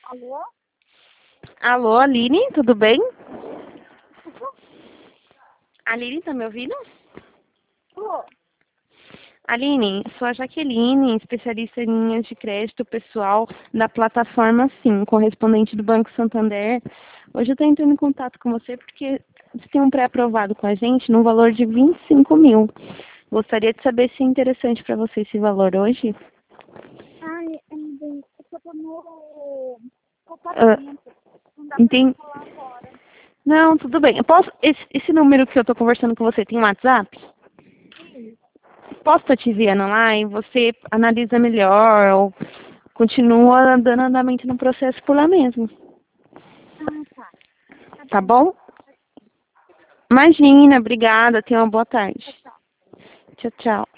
Alô? Alô, Aline, tudo bem? Aline, tá me ouvindo? Tô. Aline, sou a Jaqueline, especialista em linhas de crédito pessoal da plataforma Sim, correspondente do Banco Santander. Hoje eu estou entrando em contato com você porque você tem um pré-aprovado com a gente no valor de 25 mil. Gostaria de saber se é interessante para você esse valor hoje. Ai, eu tô no Ah, apartamento. Não dá pra te entendi. falar agora. Não, tudo bem. Eu posso, esse número que eu estou conversando com você tem um WhatsApp? Sim. Posso estar te enviando lá e você analisa melhor ou continua dando andamento no processo por lá mesmo, Ah, tá. Tá tá bom, então. bom? Imagina, obrigada, tenha uma boa tarde. Tchau, tchau. Tchau, tchau.